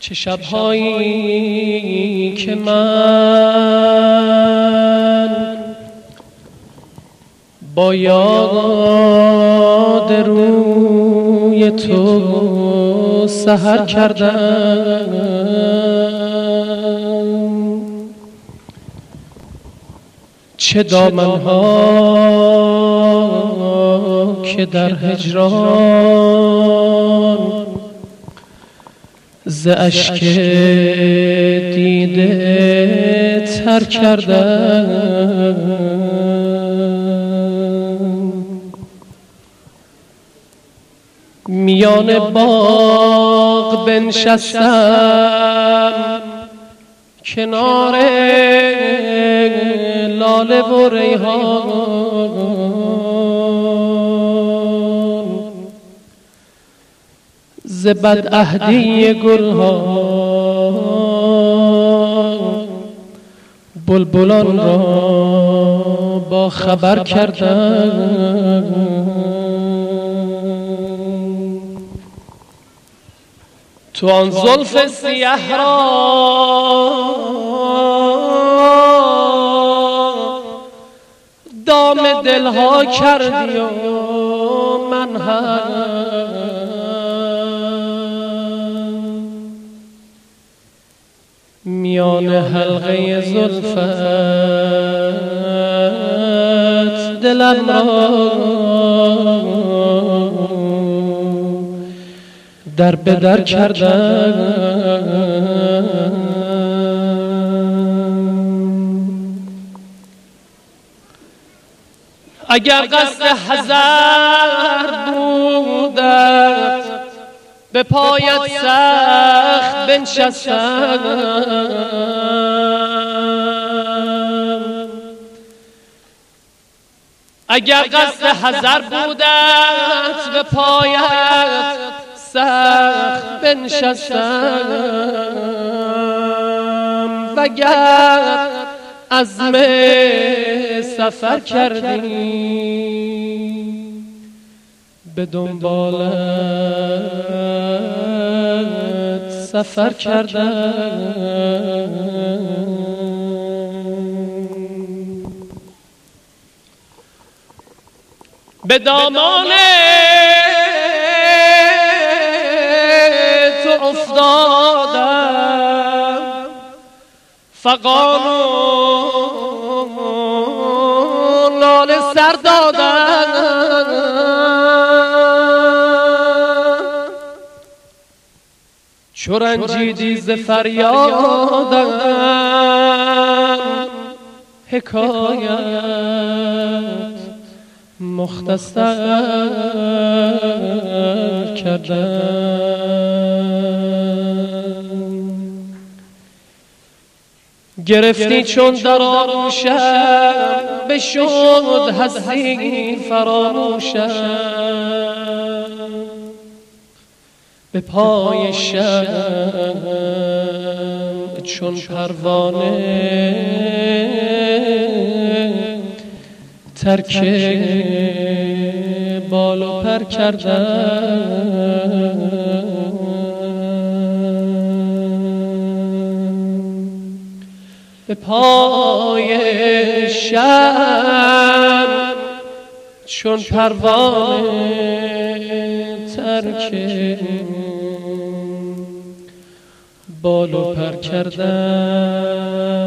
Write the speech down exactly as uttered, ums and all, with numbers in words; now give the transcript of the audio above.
چه شب‌هایی که من با یاد روی تو سحر کردم، چه دامن‌ها که در هجران ز اشک دیده تر کردم. میان باغ بنشستم کنار لاله و ریحان، ز بدعهدی گلها بلبلان را با خبر کردم. تو آن زلف سیه را دام دلها کردی و من هم میان حلقه زلفت دلم را در به در کردم. اگر قصد حذر بودت به پایت سخت بنشستم، اگر قصد حذر بودت به پایت سخت بنشستم، وگر عزم سفر کردی به دنبالت سفر کردم. به دامان تو افتادم، فغان و ناله سر دادم، چو رنجیدی ز فریادم حکایت مختصر کردم. گرفتی چون در آغوشم بشد هستی فراموشم، به پای شب چون پروانه ترک بال و پر کردم. به پای شب چون پروانه ترک بال و پر کردم.